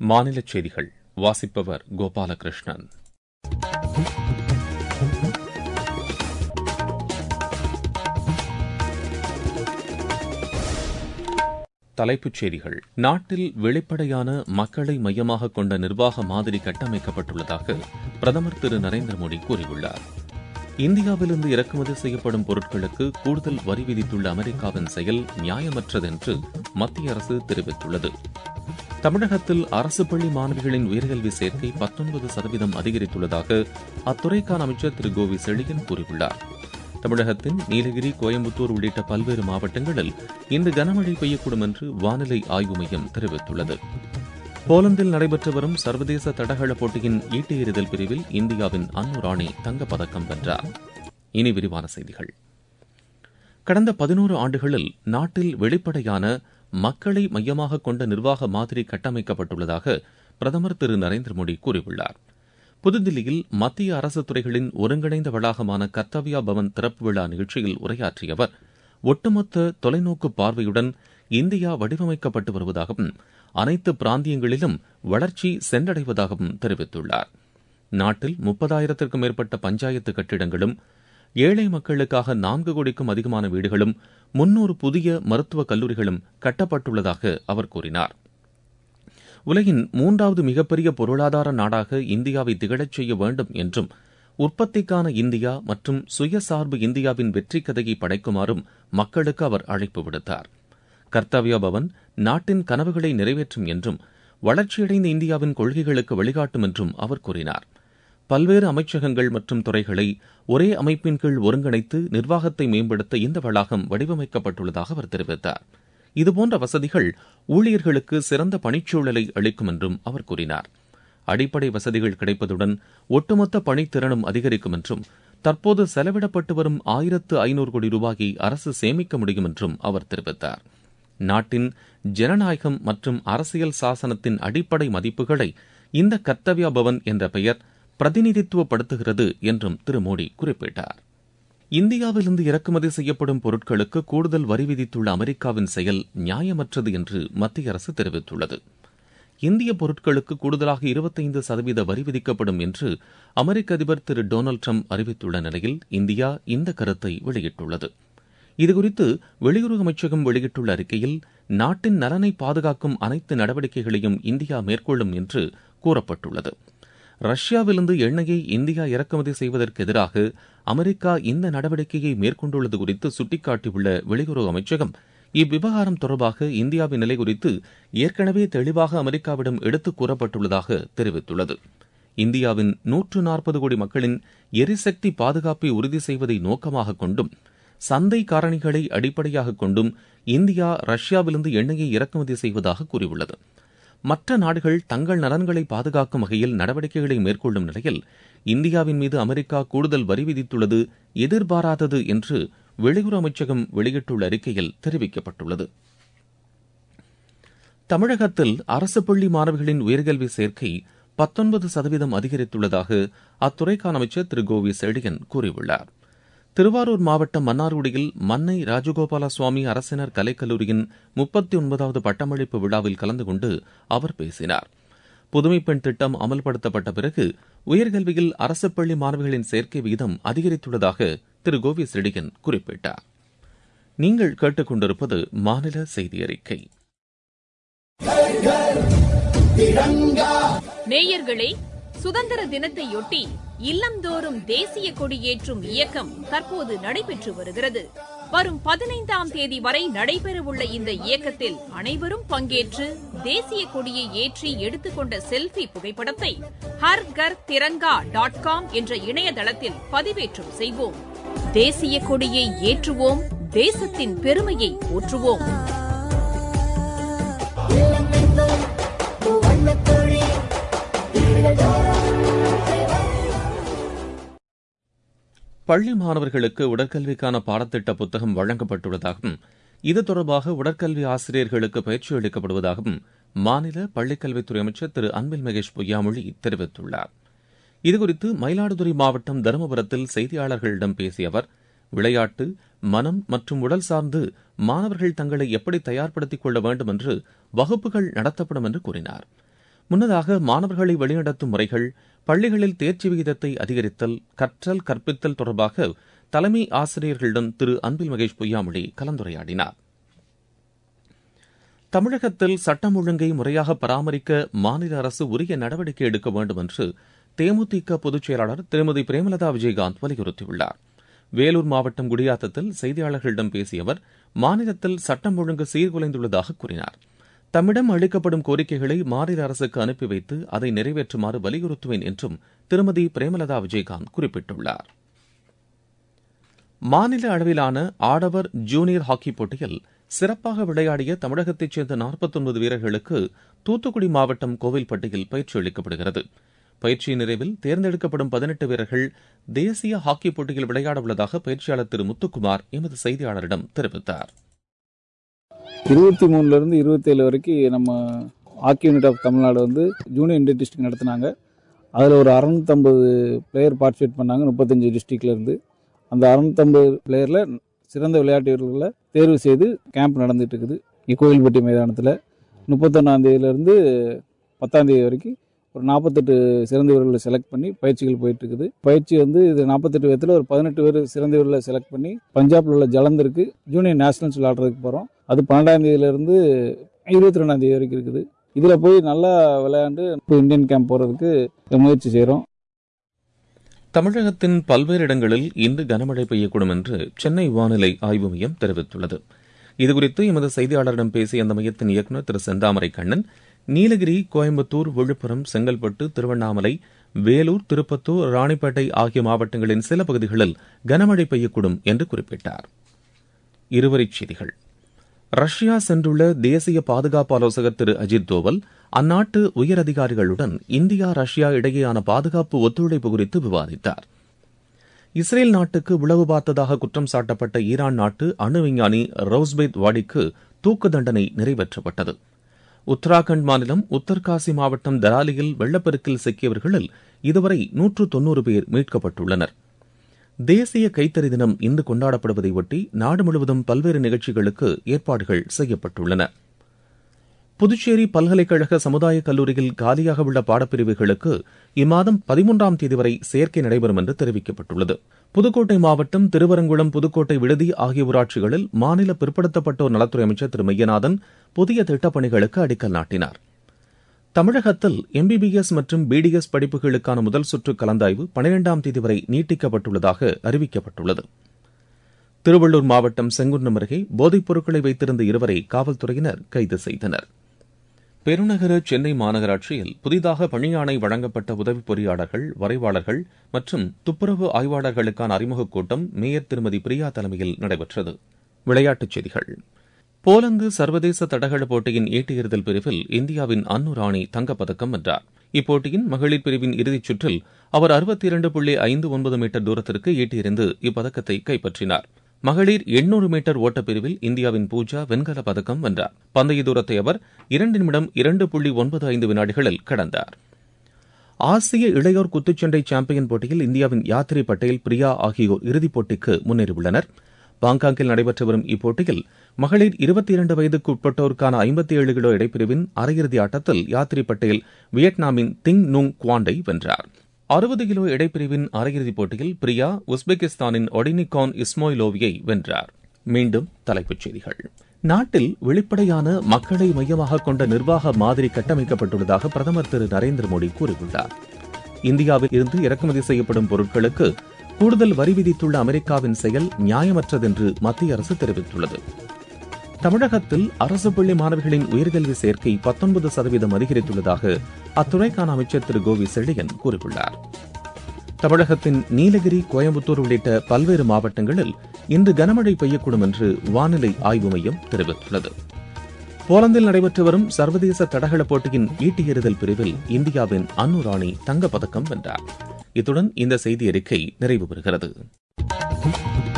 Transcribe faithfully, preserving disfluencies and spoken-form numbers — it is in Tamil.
மாநிலச் செய்திகள் வாசிப்பவர் கோபாலகிருஷ்ணன். தலைப்புச் செய்திகள். நாட்டில் வெளிப்படையான மக்களை மையமாக கொண்ட நிர்வாக மாதிரி கட்டமைக்கப்பட்டுள்ளதாக பிரதமர் திரு நரேந்திர மோடி கூறியுள்ளார். இந்தியாவிலிருந்து இறக்குமதி செய்யப்படும் பொருட்களுக்கு கூடுதல் வரி விதித்துள்ள அமெரிக்காவின் செயல் நியாயமற்றது என்று மத்திய அரசு தெரிவித்துள்ளது. தமிழகத்தில் அரசு பள்ளி மாணவிகளின் உயர்கல்வி சேர்க்கை பத்தொன்பது சதவீதம் அதிகரித்துள்ளதாக அத்துறைக்கான அமைச்சர் திரு கோவி செழியன் கூறியுள்ளார். தமிழகத்தின் நீலகிரி, கோயம்புத்தூர் உள்ளிட்ட பல்வேறு மாவட்டங்களில் இன்று கனமழை பெய்யக்கூடும் என்று வானிலை ஆய்வு மையம் தெரிவித்துள்ளது. போலந்தில் நடைபெற்று வரும் சர்வதேச தடகள போட்டியின் ஈட்டி எறிதல் பிரிவில் இந்தியாவின் அன்னு ராணி தங்கப்பதக்கம் வென்றார். இனி விரிவான செய்திகள். கடந்த பதினோரு ஆண்டுகளில் நாட்டில் வெளிப்படையான மக்களை மையமாக கொண்ட நிர்வாக மாதிரி கட்டமைக்கப்பட்டுள்ளதாக பிரதமர் திரு நரேந்திர மோடி கூறியுள்ளார். புதுதில்லியில் மத்திய அரசு துறைகளின் ஒருங்கிணைந்த வளாகமான கர்த்தவ்யா பவன் திறப்பு விழா நிகழ்ச்சியில் உரையாற்றிய அவர், ஒட்டுமொத்த தொலைநோக்கு பார்வையுடன் இந்தியா வடிவமைக்கப்பட்டு வருவதாகவும் அனைத்து பிராந்தியங்களிலும் வளர்ச்சி சென்றடைவதாகவும் தெரிவித்துள்ளார். நாட்டில் முப்பதாயிரத்திற்கும் மேற்பட்ட பஞ்சாயத்து கட்டிடங்களும், ஏழை மக்களுக்காக நான்கு கோடிக்கும் அதிகமான வீடுகளும், முன்னூறு புதிய மருத்துவக் கல்லூரிகளும் கட்டப்பட்டுள்ளதாக அவர் கூறினார். உலகின் மூன்றாவது மிகப்பெரிய பொருளாதார நாடாக இந்தியாவை திகழச் செய்ய வேண்டும் என்றும், உற்பத்திக்கான இந்தியா மற்றும் சுயசார்பு இந்தியாவின் வெற்றிக் கதையை படைக்குமாறும் மக்களுக்கு அவர் அழைப்பு விடுத்தார். கர்த்தவ்யா பவன் நாட்டின் கனவுகளை நிறைவேற்றும் என்றும், வளர்ச்சியடைந்த இந்தியாவின் கொள்கைகளுக்கு வழிகாட்டும் என்றும் அவர் கூறினார். பல்வேறு அமைச்சகங்கள் மற்றும் துறைகளை ஒரே அமைப்பின் கீழ் ஒருங்கிணைத்து நிர்வாகத்தை மேம்படுத்த இந்த வளாகம் வடிவமைக்கப்பட்டுள்ளதாக அவர் தெரிவித்தார். இதுபோன்ற வசதிகள் ஊழியர்களுக்கு சிறந்த பணிச்சூழலை அளிக்கும் என்றும் அவர் கூறினார். அடிப்படை வசதிகள் கிடைப்பதுடன் ஒட்டுமொத்த பணித்திறனும் அதிகரிக்கும் என்றும், தற்போது செலவிடப்பட்டு வரும் ஆயிரத்து ஐநூறு கோடி ரூபாயை அரசு சேமிக்க முடியும் என்றும் அவர் தெரிவித்தார். நாட்டின் ஜனநாயகம் மற்றும் அரசியல் சாசனத்தின் அடிப்படை மதிப்புகளை இந்த கர்த்தவ்யா பவன் என்ற பெயர் பிரதிநிதித்துவப்படுத்துகிறது என்றும் திரு மோடி குறிப்பிட்டார். இந்தியாவிலிருந்து இறக்குமதி செய்யப்படும் பொருட்களுக்கு கூடுதல் வரி விதித்துள்ள அமெரிக்காவின் செயல் நியாயமற்றது என்று மத்திய அரசு தெரிவித்துள்ளது. இந்திய பொருட்களுக்கு கூடுதலாக இருபத்தைந்து சதவீத வரி விதிக்கப்படும் என்று அமெரிக்க அதிபர் திரு டொனால்டு டிரம்ப் அறிவித்துள்ள நிலையில் இந்தியா இந்த கருத்தை வெளியிட்டுள்ளது. இதுகுறித்து வெளியுறவு அமைச்சகம் வெளியிட்டுள்ள அறிக்கையில், நாட்டின் நலனை பாதுகாக்கும் அனைத்து நடவடிக்கைகளையும் இந்தியா மேற்கொள்ளும் என்று கூறப்பட்டுள்ளது. ரஷ்யாவிலிருந்து எண்ணெயை இந்தியா இறக்குமதி செய்வதற்கு எதிராக அமெரிக்கா இந்த நடவடிக்கையை மேற்கொண்டுள்ளது குறித்து சுட்டிக்காட்டியுள்ள வெளியுறவு அமைச்சகம், இவ்விவகாரம் தொடர்பாக இந்தியாவின் நிலை குறித்து ஏற்கனவே தெளிவாக அமெரிக்காவிடம் எடுத்துக் கூறப்பட்டுள்ளதாக தெரிவித்துள்ளது. இந்தியாவின் நூற்று நாற்பது கோடி மக்களின் எரிசக்தி பாதுகாப்பை உறுதி செய்வதை நோக்கமாக கொண்டும், சந்தை காரணிகளை அடிப்படையாக கொண்டும் இந்தியா ரஷ்யாவிலிருந்து எண்ணெயை இறக்குமதி செய்வதாக கூறியுள்ளது. மற்ற நாடுகள் தங்கள் நலன்களை பாதுகாக்கும் வகையில் நடவடிக்கைகளை மேற்கொள்ளும் நிலையில் இந்தியாவின் மீது அமெரிக்கா கூடுதல் வரி விதித்துள்ளது எதிர்பாராதது என்று வெளியுறவு அமைச்சகம் வெளியிட்டுள்ள அறிக்கையில் தெரிவிக்கப்பட்டுள்ளது. தமிழகத்தில் அரசு பள்ளி மாணவிகளின் உயர்கல்வி சேர்க்கை பத்தொன்பது சதவீதம் அதிகரித்துள்ளதாக அத்துறைக்கான அமைச்சர் திரு கோவி செழியன் கூறியுள்ளார். திருவாரூர் மாவட்டம் மன்னார்குடியில் மன்னை ராஜகோபால சுவாமி அரசினர் கலைக்கல்லூரியின் முப்பத்தி ஒன்பதாவது பட்டமளிப்பு விழாவில் கலந்து கொண்டு அவர் பேசினார். புதுமைப் பெண் திட்டம் அமல்படுத்தப்பட்ட பிறகு உயர்கல்வியில் அரசு பள்ளி மாணவிகளின் சேர்க்கை விகிதம் அதிகரித்துள்ளதாக திரு கோவி செழியன் குறிப்பிட்டார். நீங்கள் கேட்டுக் கொண்டிருப்பது மாநில செய்தி அறிக்கை. நேயர்களே, சுதந்திர தினத்தையொட்டி இல்லந்தோறும் தேசிய கொடியேற்றும் இயக்கம் தற்போது நடைபெற்று வருகிறது. வரும் பதினைந்தாம் தேதி வரை நடைபெறவுள்ள இந்த இயக்கத்தில் அனைவரும் பங்கேற்று தேசிய கொடியை ஏற்றி எடுத்துக்கொண்ட செல்ஃபி புகைப்படத்தை ஹர் கர் திரங்கா டாட் காம் என்ற இணையதளத்தில் பதிவேற்றம் செய்வோம். தேசிய கொடியை ஏற்றுவோம், தேசத்தின் பெருமையை போற்றுவோம். பள்ளி மாணவர்களுக்கு உடற்கல்விக்கான பாடத்திட்ட புத்தகம் வழங்கப்பட்டுள்ளதாகவும், இது தொடர்பாக உடற்கல்வி ஆசிரியர்களுக்கு பயிற்சி அளிக்கப்படுவதாகவும் மாநில பள்ளிக்கல்வித்துறை அமைச்சர் திரு அன்பில் மகேஷ் பொய்யாமொழி தெரிவித்துள்ளார். இதுகுறித்து மயிலாடுதுறை மாவட்டம் தருமபுரத்தில் செய்தியாளர்களிடம் பேசிய அவர், விளையாட்டு, மனம் மற்றும் உடல் சார்ந்து மாணவர்கள் தங்களை எப்படி தயார்படுத்திக் கொள்ள வேண்டும் என்று வகுப்புகள் நடத்தப்படும் என்று கூறினார். முன்னதாக மாணவர்களை வழிநடத்தும் முறைகள், பள்ளிகளில் தேர்ச்சி விகிதத்தை அதிகரித்தல், கற்றல் கற்பித்தல் தொடர்பாக தலைமை ஆசிரியர்களுடன் திரு அன்பில் மகேஷ் பொய்யாமொழி கலந்துரையாடினார். தமிழகத்தில் சட்டம் ஒழுங்கை முறையாக பராமரிக்க மாநில அரசு உரிய நடவடிக்கை எடுக்க வேண்டும் என்று தேமுதிக பொதுச் செயலாளர் திருமதி பிரேமலதா விஜயகாந்த் வலியுறுத்தியுள்ளார். வேலூர் மாவட்டம் குடியாத்தத்தில் செய்தியாளர்களிடம் பேசிய அவர், மாநிலத்தில் சட்டம் ஒழுங்கு சீர்குலைந்துள்ளதாக கூறினார். தம்மிடம் அளிக்கப்படும் கோரிக்கைகளை மாநில அரசுக்கு அனுப்பி வைத்து அதை நிறைவேற்றுமாறு வலியுறுத்துவேன் என்றும் திருமதி பிரேமலதா விஜயகாந்த் குறிப்பிட்டுள்ளார். மாநில அளவிலான ஆடவர் ஜூனியர் ஹாக்கி போட்டியில் சிறப்பாக விளையாடிய தமிழகத்தைச் சேர்ந்த நாற்பத்தி ஒன்பது வீரர்களுக்கு தூத்துக்குடி மாவட்டம் கோவில்பட்டியில் பயிற்சி அளிக்கப்படுகிறது. பயிற்சியின் நிறைவில் தேர்ந்தெடுக்கப்படும் பதினெட்டு வீரர்கள் தேசிய ஹாக்கி போட்டியில் விளையாட உள்ளதாக பயிற்சியாளர் திரு முத்துக்குமார் எமது செய்தியாளரிடம் தெரிவித்தார். இருபத்தி மூணுல இருந்து இருபத்தி ஏழு வரைக்கும் நம்ம ஹாக்கி யூனிட் ஆஃப் தமிழ்நாடு வந்து ஜூனியர் இந்தியன் டிஸ்ட்ரிக்ட் நடத்தினாங்க. அதில் ஒரு அறுநூத்தம்பது பிளேயர் பார்ட்டிசிபேட் பண்ணாங்க முப்பத்தஞ்சு டிஸ்ட்ரிக்ட்ல இருந்து. அந்த அறுநூத்தம்பது பிளேயர்ல சிறந்த விளையாட்டு வீரர்களை தேர்வு செய்து கேம்ப் நடந்துட்டு இருக்குது கோவில்பட்டி மைதானத்தில். முப்பத்தொன்னாம் தேதியிலிருந்து பத்தாம் தேதி வரைக்கும் ஒரு நாற்பத்தெட்டு சிறந்த வீரர்களை செலக்ட் பண்ணி பயிற்சிகள் போயிட்டு இருக்குது. பயிற்சி வந்து இது நாற்பத்தெட்டு விதத்தில் ஒரு பதினெட்டு பேர் சிறந்த வீரர்களை செலக்ட் பண்ணி பஞ்சாப்ல உள்ள ஜலந்தருக்கு ஜூனியர் நேஷனல்ஸ் விளையாடுறதுக்கு போகிறோம். அது பன்னெண்டாம் தேதியிலிருந்து இருபத்தி ரெண்டாம் தேதி வரைக்கும் இருக்குது. இதில் போய் நல்லா விளையாண்டு இப்போ இந்தியன் கேம்ப் போகிறதுக்கு முயற்சி செய்கிறோம். தமிழகத்தின் பல்வேறு இடங்களில் இன்று கனமழை பெய்யக்கூடும் என்று சென்னை வானிலை ஆய்வு மையம் தெரிவித்துள்ளது. இதுகுறித்து எமது செய்தியாளரிடம் பேசிய அந்த மையத்தின் இயக்குநர் திரு செந்தாமரை கண்ணன், நீலகிரி, கோயம்புத்தூர், விழுப்புரம், செங்கல்பட்டு, திருவண்ணாமலை, வேலூர், திருப்பத்தூர், ராணிப்பேட்டை ஆகிய மாவட்டங்களின் சில பகுதிகளில் கனமழை பெய்யக்கூடும் என்று குறிப்பிட்டார். இருவரிச் செய்திகள். ரஷ்யா சென்றுள்ள தேசிய பாதுகாப்பு ஆலோசகர் திரு அஜித் தோவல் அந்நாட்டு உயரதிகாரிகளுடன் இந்தியா ரஷ்யா இடையேயான பாதுகாப்பு ஒத்துழைப்பு குறித்து விவாதித்தார். இஸ்ரேல் நாட்டுக்கு உளவு பார்த்ததாக குற்றம் சாட்டப்பட்ட ஈரான் நாட்டு அணு விஞ்ஞானி ரோஸ்பெத் வாடிக்கு தூக்கு தண்டனை நிறைவேற்றப்பட்டது. உத்தராகண்ட் மாநிலம் உத்தர்காசி மாவட்டம் தராலியில் வெள்ளப்பெருக்கில் சிக்கியவர்களில் இதுவரை நூற்று தொன்னூறு பேர் மீட்கப்பட்டுள்ளனர். தேசிய கைத்தறி தினம் இன்று கொண்டாடப்படுவதை ஒட்டி நாடு முழுவதும் பல்வேறு நிகழ்ச்சிகளுக்கு ஏற்பாடுகள் செய்யப்பட்டுள்ளன. புதுச்சேரி பல்கலைக்கழக சமுதாய கல்லூரியில் காலியாக உள்ள பாடப்பிரிவுகளுக்கு இம்மாதம் பதிமூன்றாம் தேதி வரை சேர்க்கை நடைபெறும் என்று தெரிவிக்கப்பட்டுள்ளது. புதுக்கோட்டை மாவட்டம் திருவரங்குளம், புதுக்கோட்டை விடுதி ஆகிய ஊராட்சிகளில் மாநில பிற்படுத்தப்பட்டோர் நலத்துறை அமைச்சர் திரு மையநாதன் புதிய திட்டப்பணிகளுக்கு அடிக்கல் நாட்டினார். தமிழகத்தில் எம்பிபிஎஸ் மற்றும் பிடிஎஸ் படிப்புகளுக்கான முதல் சுற்று கலந்தாய்வு பனிரெண்டாம் தேதி வரை நீட்டிக்கப்பட்டுள்ளதாக அறிவிக்கப்பட்டுள்ளது. திருவள்ளூர் மாவட்டம் செங்குன்றம் அருகே போதைப் பொருட்களை வைத்திருந்த இருவரை காவல்துறையினர் கைது செய்தனர். பெருநகர சென்னை மாநகராட்சியில் புதிதாக பணியாணை வழங்கப்பட்ட உதவி பொறியாளர்கள், வரைவாளர்கள் மற்றும் துப்புரவு ஆய்வாளர்களுக்கான அறிமுகக் கூட்டம் மேயர் திருமதி பிரியா தலைமையில் நடைபெற்றது. விளையாட்டுச் செய்திகள். போலந்து சர்வதேச தடகள போட்டியின் ஈட்டி எறிதல் பிரிவில் இந்தியாவின் அன்னு ராணி தங்கப்பதக்கம் வென்றார். இப்போட்டியின் மகளிர் பிரிவின் இறுதிச் சுற்றில் அவர் அறுபத்தி இரண்டு புள்ளி ஐந்து ஒன்பது மீட்டர் தூரத்திற்கு ஈட்டி எறிந்து இப்பதக்கத்தை கைப்பற்றினார். மகளிர் எண்ணூறு மீட்டர் ஓட்டப்பிரிவில் இந்தியாவின் பூஜா வெண்கலப் பதக்கம் வென்றார். பந்தய தூரத்தை அவர் இரண்டு நிமிடம் இரண்டு புள்ளி ஒன்பது ஐந்து வினாடிகளில் கடந்தார். ஆசிய இளையோர் குத்துச்சண்டை சாம்பியன் போட்டியில் இந்தியாவின் யாத்ரி பட்டேல், பிரியா ஆகியோர் இறுதிப் போட்டிக்கு முன்னேறியுள்ளனர். பாங்காக்கில் நடைபெற்று வரும் இப்போட்டியில் மகளிர் இருபத்தி இரண்டு வயதுக்கு உட்பட்டோருக்கான ஐம்பத்தி ஏழு கிலோ இடைப்பிரிவின் அரையிறுதி ஆட்டத்தில் யாத்ரி பட்டேல் வியட்நாமின் திங் நுங் குவாண்டை வென்றார். அறுபது கிலோ இடைப்பிரிவின் அரையிறுதிப் போட்டியில் பிரியா உஸ்பெகிஸ்தானின் ஒடினிகான் இஸ்மோயிலோவியை வென்றார். மீண்டும் தலைப்புச் செய்திகள். நாட்டில் வெளிப்படையான மக்களை மையமாக கொண்ட நிர்வாக மாதிரி கட்டமைக்கப்பட்டுள்ளதாக பிரதமர் திரு நரேந்திர மோடி கூறியுள்ளார். இந்தியாவில் இருந்து இறக்குமதி செய்யப்படும் பொருட்களுக்கு கூடுதல் வரி விதித்துள்ள அமெரிக்காவின் செயல் நியாயமற்றதென்று மத்திய அரசு தெரிவித்துள்ளது. தமிழகத்தில் அரசு பள்ளி மாணவிகளின் உயர்கல்வி சேர்க்கை பத்தொன்பது சதவீதம் அதிகரித்துள்ளதாக அத்துறைக்கான அமைச்சர் திரு கோவி செழியன் கூறியுள்ளார். தமிழகத்தின் நீலகிரி, கோயம்புத்தூர் உள்ளிட்ட பல்வேறு மாவட்டங்களில் இன்று கனமழை பெய்யக்கூடும் என்று வானிலை ஆய்வு மையம் தெரிவித்துள்ளது. போலந்தில் நடைபெற்று வரும் சர்வதேச தடகள போட்டியின் ஈட்டி எறிதல் பிரிவில் இந்தியாவின் அன்னு ராணி தங்கப்பதக்கம் வென்றார். இத்துடன் இந்த செய்தி அறிக்கை நிறைவு பெறுகிறது.